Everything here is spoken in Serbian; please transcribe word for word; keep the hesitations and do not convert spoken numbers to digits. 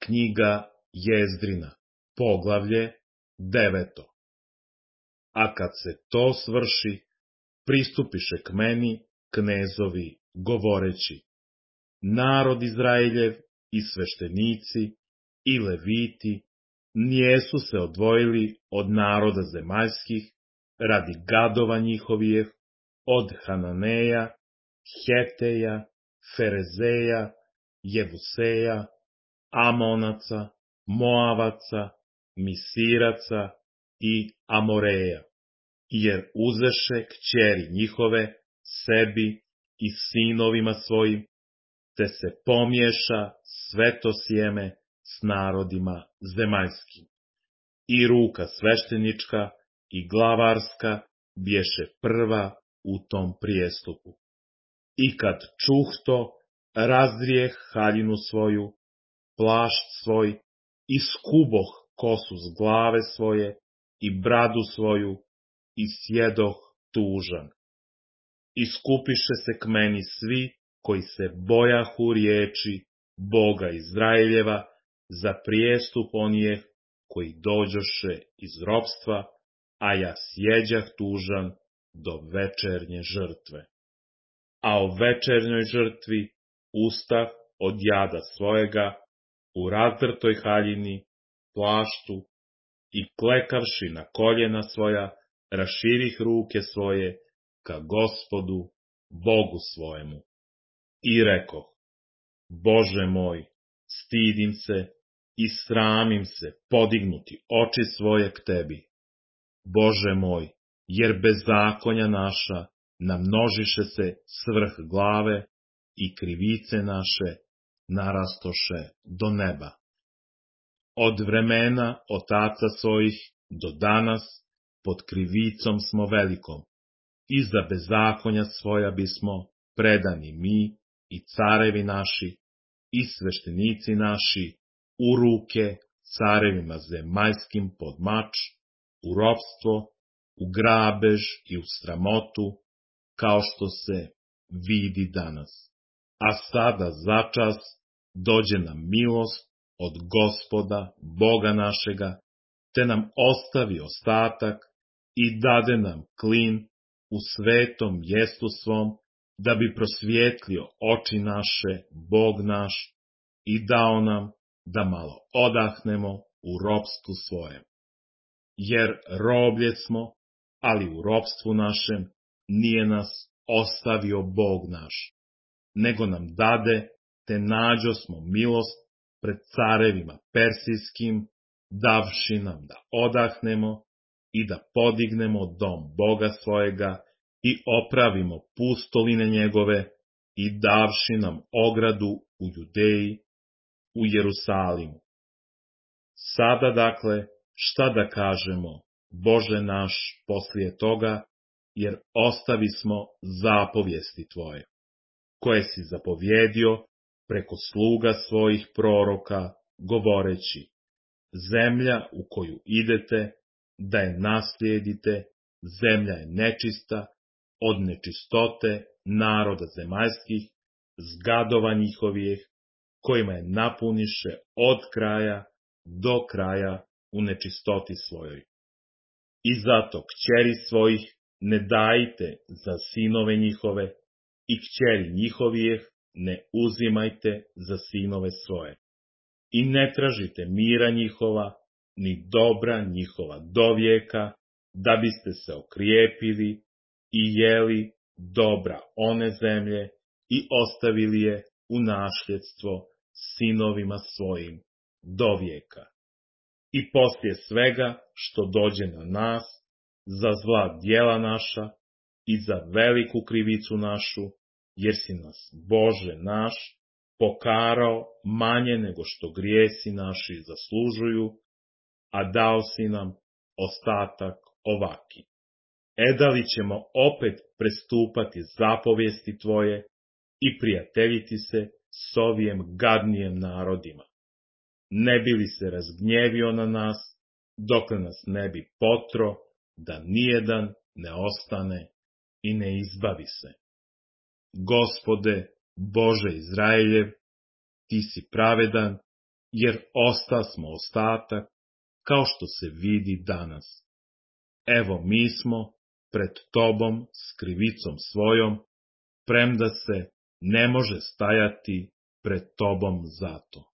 Knjiga Jezdrina, poglavlje deveto. A kad se to svrši, pristupiše k meni knezovi, govoreći: narod Izraeljev i sveštenici i leviti nijesu se odvojili od naroda zemaljskih radi gadova njihovih, od Hananeja, Heteja, Ferezeja, Jevuseja, Amonaca, Moavaca, Misiraca i Amoreja, jer uzeše kćeri njihove sebi i sinovima svojim, te se pomiješa sve to sjeme s narodima zemaljskim. I ruka sveštenička i glavarska bješe prva u tom prijestupu. I kad čuh to, razdrijeh haljinu svoju, plašt svoj, i skuboh kosu s glave svoje i bradu svoju, i sjedoh tužan. Iskupiše se k meni svi koji se bojahu riječi Boga Izraeljeva za prijestup onijeh koji dođoše iz ropstva, a ja sjeđah tužan do večernje žrtve. A o večernjoj žrtvi ustah od jada svojega u razdrtoj haljini, plaštu, i klekavši na koljena svoja, raširih ruke svoje ka Gospodu, Bogu svojemu. I rekoh: Bože moj, stidim se i sramim se podignuti oči svoje k tebi. Bože moj, jer bezakonja naša namnožiše se svrh glave i krivice naše narastoše do neba. Od vremena otaca svojih do danas pod krivicom smo velikom, i za bezakonja svoja bismo predani mi i carevi naši i sveštenici naši u ruke carevima zemaljskim pod mač, u ropstvo, u grabež i u sramotu, kao što se vidi danas. A sada začas dođe nam milost od Gospoda, Boga našega, te nam ostavi ostatak i dade nam klin u svetom mjestu svom, da bi prosvjetlio oči naše Bog naš i dao nam da malo odahnemo u ropstvu svojem. Jer roblje smo, ali u ropstvu našem nije nas ostavio Bog naš, nego nam dade, te nađo smo milost pred carevima persijskim, davši nam da odahnemo i da podignemo dom Boga svojega i opravimo pustoline njegove i davši nam ogradu u Judeji, u Jerusalimu. Sada dakle, šta da kažemo, Bože naš, poslije toga, jer ostavi smo zapovijesti Tvoje, koje si zapovjedio preko sluga svojih proroka, govoreći: zemlja u koju idete, da je naslijedite, zemlja je nečista od nečistote naroda zemaljskih, zgadova njihovih, kojima je napuniše od kraja do kraja u nečistoti svojoj. I zato kćeri svojih ne dajte za sinove njihove, i kćeri njihovih ne uzimajte za sinove svoje. I ne tražite mira njihova, ni dobra njihova do vijeka, da biste se okrijepili i jeli dobra one zemlje i ostavili je u nasljedstvo sinovima svojim do vijeka. I poslije svega što dođe na nas, za zla djela naša i za veliku krivicu našu, jer si nas, Bože naš, pokarao manje nego što grijesi naši zaslužuju, a dao si nam ostatak ovaki. E da li ćemo opet prestupati zapovijesti Tvoje i prijateljiti se s ovijem gadnijem narodima? Ne bi li se razgnjevio na nas, dokle nas ne bi potro, da nijedan ne ostane i ne izbavi se? Gospode, Bože Izraeljev, Ti si pravedan jer osta smo ostatak, kao što se vidi danas. Evo mi smo pred tobom s krivicom svojom, premda se ne može stajati pred tobom zato.